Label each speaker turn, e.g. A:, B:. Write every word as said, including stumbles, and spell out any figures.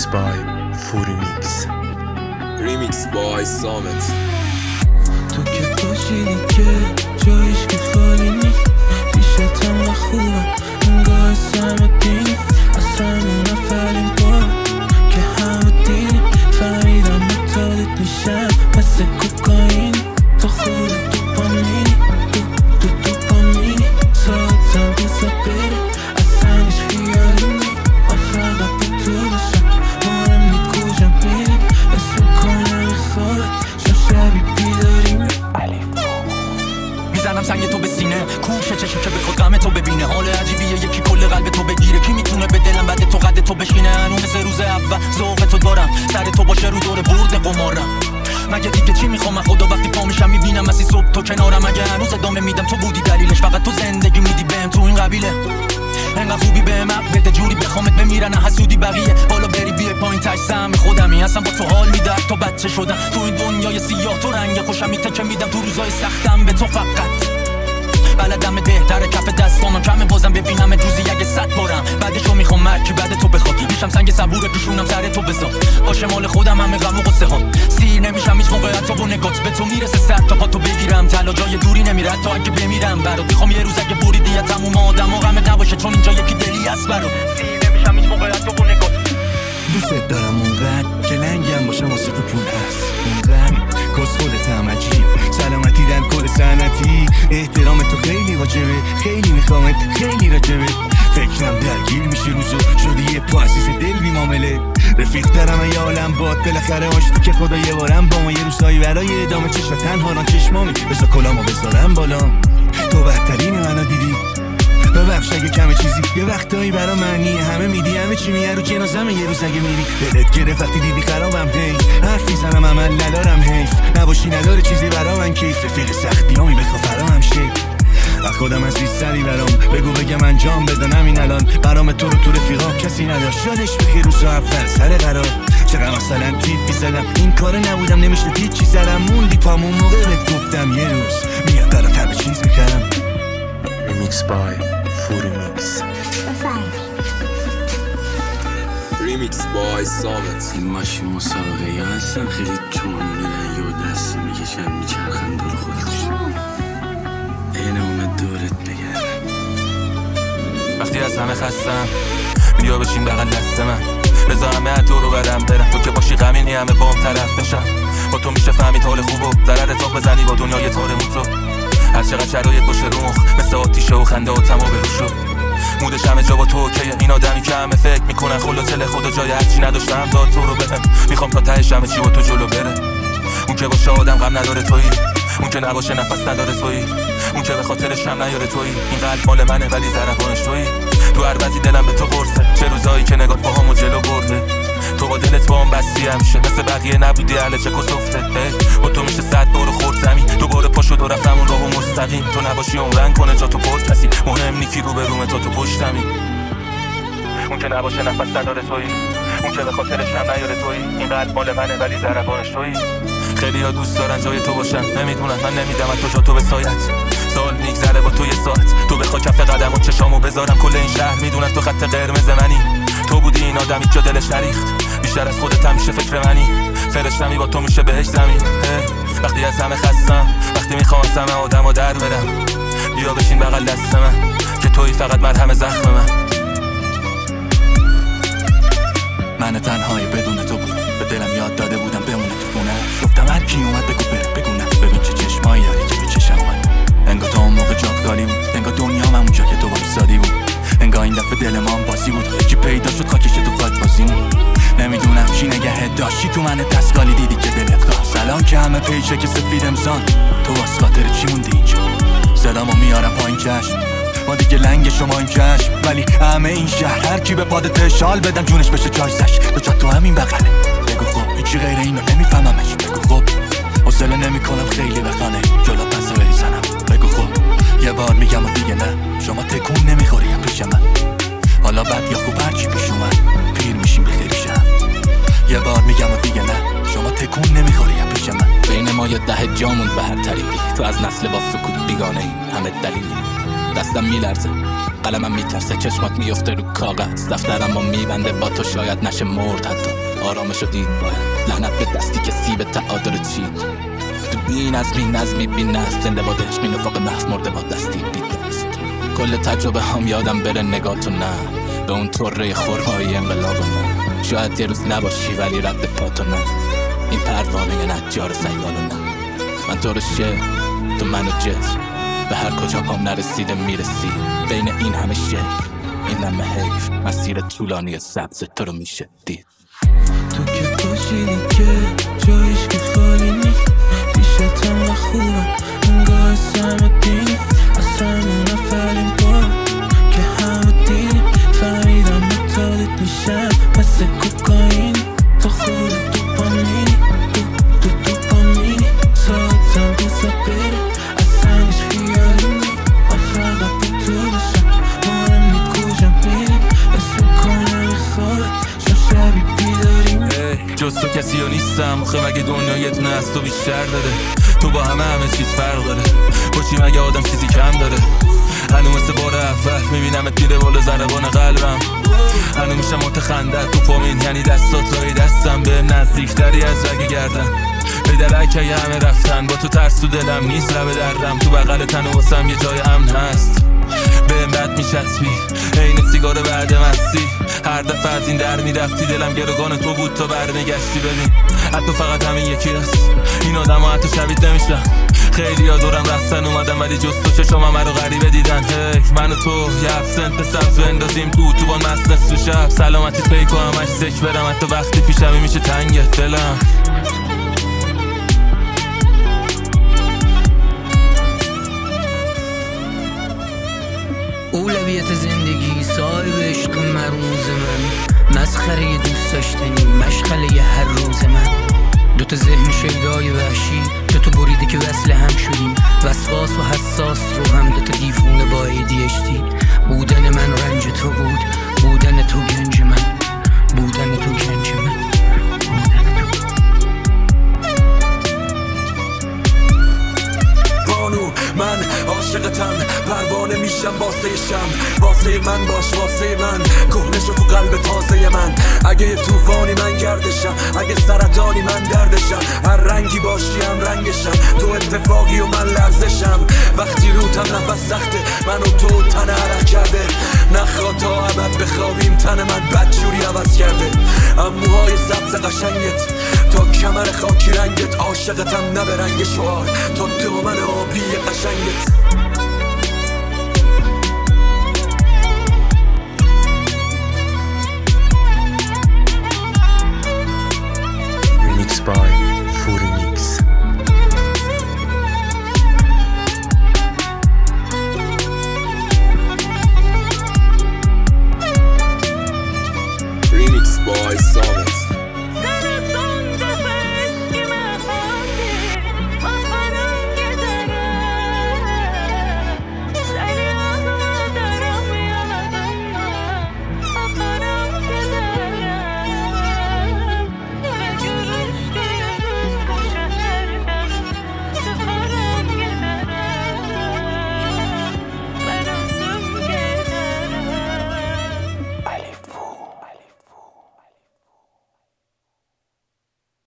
A: by Furimix.
B: Remix by Samet.
C: تو که باشی دیگه جایش که خالی نی پیشتم و خوبم انگاه سمت دینی اصلا اون اولین بار که همه دیدیم فهمیدم متعادت میشم مثل کوکائینی تو خودت دوپامینی تو تو دوپامینی ساعتم بیزا بره اصلا هیچ خیالی نی من فقط با تو باشم مارم نی کجا میریم اسم کنم خوابه شب شبی بیداریم
D: میزنم سنگ تو به سینه کوشه چشم که بخواد غم تو ببینه حال عجیبیه یکی کل قلب تو بگیره کی میتونه به دلم بعد تو قد تو بشینه هنوز سه روز اول ذوق تو دارم سر تو باشه رو دور برد قمارم مگه دیگه چی میخوام من خدا وقتی پا میشم میبینم مسی صبح تو کنارم اگه هنوز ادامه میدم تو بودی دلیلش فقط تو زندگی میدی بهم تو این قبیله انقدر خوبی بهم بده جوری بخوامت بمیرن حسودی بقیه بالا بری بیای پایین تاش سهم خودمی اصلا با تو حال میده تو بچه شدم تو این دنیای سیاه تو رنگ خوشم میتکه میدم تو روزای سختم به تو فقط بلدم بهتره کف دستانم کمه بازم ببینم روزی اگه صد بارم بعدشو میخوام مرکی بعد تو بخواد میشم سنگ صبور پیشونم سر تو بزا باشه مال خودم همه غم و غصه ها سیر نمیشم هیچ موقع حتی با نگات به تو میرسه سر تا پا تو بگیرم طلا جای دوری نمیره حتی اگه بمیرم برات میخوام یه روز اگه بریدی یا تموم آدم و غمت نباشه چون اینجا یکی دلی هست برات سیر نمیشم هیچ موقع حتی با نگات
C: دوست دارم اونقدر که لنگم باشه واسه تو پول هست اونقدر کس خودتم عجیب سلامتی در کل سنتی احترام تو خیلی واجبه خیلی میخوامت خیلی راجبه فکرم درگیر میشه روزو شدی یه پاسیس دل بی معامله رفیق دارم ای عالم باد بالاخره آشتی که خدا یه بارم با ما یه روزایی برای ادامه چشم تنها ران چشمامی بسا کلامو بذارم بالا تو بهترین منو دیدی ببخش اگه کمه چیزی یه وقتایی برا معنی همه میدی همه چی میگه رو جنازمه یه روز اگه میری دلت گرفت وقتی دیدی خرابم هی حرف میزنم عمل ندارم حیف نباشی نداره چیزی برا من کیف رفیق سختیامی بخوا فرامم شه و خودم از بیست سری برام بگو بگم انجام بدنم این الان برام تو رو تو رفیقام کسی نداشت یادش بخیر روزا اول سر قرار چقدر مثلا تیپ بیزدم این کار نبودم نمیشه هیچ چی سرم موندی پامون موقع بهت گفتم یه روز میاد برات همه چیز میکردم
A: Remix by Furimix.
B: Remix by Samet.
E: این ماشین مسابقه یا هستن خیلی جون میرن یا دستی میکشن میچرخن دور خودش این اومد دورت بگرد
F: وقتی از همه خستم بیا بشین بغل دست من بذار همه تو رو برم برم تو که باشی غمینی همه با هم طرف بشم با تو میشه فهمید حال خوبو ضرر تا بزنی با دنیای تارمون تو هر چقدر شرایط باشه رو مخ مثل آتیشه و خنده و تما بروشو مودش همه جا با تو اوکیه این آدمی که همه فکر میکنن خلوتل خدا جای هرچی نداشتم داد تو رو بهم میخوام تا تهش همه چی با تو جلو بره اون که باشه آدم غم نداره تویی اون که نباشه نفس نداره تویی اون که به خاطرش هم نیاره تویی این قلب مال منه ولی ضربانش تویی تو هر وقتی دلم به تو قرصه چه روزایی که نگات با همو جلو برده تو با دلت با هم بستی همیشه مثل بقیه نبودی اهل چه کسفته با تو میشه صد بارو خورد زمین دوباره پا شد و رفتم اون راهو مستقیم تو نباشی عمرن کنه جا تو پرد کسی مهم نیکی رو به رومه تا تو پشتمی اون که نباشه نفس نداره تویی اون که به خاطرش هم نیاره تویی این قلب مال منه ولی ضربانش تویی خیلی ها دوست دارن جای تو باشن نمیدونن من نمیدم تو جا تو به سایت سال میگذره با تو یه ساعت تو بخوا کف قدم و چشامو بذارم کل این شهر میدونن تو خط قرمز منی تو بودی این آدمی که دلش نریخت بیشتر از خودت هم میشه فکر منی فرشتمی با تو میشه بهش زمین وقتی از همه خستم وقتی میخوام از همه آدم در برم بیا بشین بغل دست من که تویی فقط مرهم زخم من
C: من تنهایی بدون تو بودم به دلم یاد داده بودم بمونه تو خونه گفتم هر کی اومد بگو بره بگو نه ببین چه چشمایی داری که به چشم اومد انگار تو اون موقع جات خالی بود انگار دنیام همونجا که تو وایسادی بود انگار این دفعه دل ما هم بازی بود یکی پیدا شد خاکش تو خاک بازیمون نمیدونم چی نگهت داشتی تو من دستگالی دیدی که دلت خواست سلام که همه پیچه که سفید امزان تو از خاطر چی موندی اینجا صدامو میارم پایین چشم ما دیگه لنگ شما این چشم ولی همه این شهر هر کی به پادت شال بدم جونش بشه جایزش تو جا تو همین بغله بگو خب هیچی غیر اینو نمیفهممش بگو خب حوصله نمیکنم خیلی بخانه جلو پس بریزنم بگو خب یه بار میگم و دیگه نه شما تکون نمیخوری پیش من حالا بد یا خوب هرچی پیش اومد پیر میشیم بخیرشم یه بار میگم و دیگه نه شما تکون نمیخوری پیش من
D: بین ما یه ده جامون به هر طریقی تو از نسل با سکوت بیگانه ای همه دلیلی دستم میلرزه، قلمم میترسه، چشمات میفته رو کاغذ، دفترمو میبنده با تو شاید نشه مرد، حتی آرامشو دید باید لعنت به دستی که سیب تعادل چید. تو بی نظمی نظمی بی نظم، زنده با دشت می نفاق محض مرده با دستی بی دست. کل تجربه هم یادم بره نگاه تو نه، به اون طره خورمایی انقلاب نه. شاید یه روز نباشی ولی رد پاتو نه، این پروانه نجار سیالو نه. من تو رو شه، تو منو جسم، به هر کجا پام نرسیده میرسی. بین این همه شکل، این همه حیف، مسیر طولانی سبز تو رو میشه دید.
C: تو که باشی دیگه جایش که خالی نی، پیشتم و خوبم انگاه سمت دینی. اصلا اون اولین بار که همه دیدیم فهمیدم متادت میشم مثل کوکائینی. تو خودت دوپامینی، تو تو دوپامینی، ساعتم بزا بره اصلا هیچ خیالی نی. من فقط با تو باشم مارم میکوشم میریم اسم کنم خوابه شب شبی بیداریم.
F: جز تو کسی ها نیستم آخه مگه دنیا یه دونه از تو بیشتر داره؟ تو با همه همه چیز فرق داره، باشی مگه آدم چیزی کم داره؟ هنو مثل بار اول میبینمت میره بالا ضربان قلبم، هنو میشم متخندت تو پامین، یعنی دستات رای دستم به نزدیکتری از رگ گردن. به دلک اگه همه رفتن با تو ترس تو دلم نیست، لب دردم تو بغل تن و واسم یه جای امن هست. بهم بد میچسبی عین سیگار بعد مستی، هر دفعه از این در میرفتی دلم گروگان تو بود تا برمیگشتی. ببین حتی فقط همین یکی هست، این آدم ها حتی شبیه نمیشن. خیلی ها دورم رفتن اومدم ولی جز تو چشم همه رو غریبه دیدن. هی من و تو یه ابسنت به سبز بندازیم تو تو بان مست نصف شب، سلامتی پیکو همش سک برم حتی وقتی پیشمی میشه تنگه دلم.
G: اولویت زندگی صاحب عشق مرموز من، مسخره دوست داشتنی مشغله هر روز من. دوتا ذهن شیدای وحشی، دوتا بریده که وصل هم شدیم، وسواس و حساس رو هم دوتا دیوونه با ای دی اچ دی. بودن من رنج تو بود، بودن تو گنج من، بودن تو گنج من.
H: من عاشقتم، پروانه میشم واسه شم، واسه من باش واسه من، کهنه شو تو قلب تازه من. اگه یه طوفانی من گردشم، اگه سرطانی من دردشم، هر رنگی باشی هم رنگشم، تو اتفاقی و من لرزشم. وقتی روتم نفس سخته من و تو تن عرق کرده، نخواه تا ابد بخوابیم تن من بدجوری عوض کرده. اموهای سبز قشنگت تا کمر خاکی رنگت، عاشقتم نه به رنگ شعار تا دامن آبی قشنگت.
A: Remixed by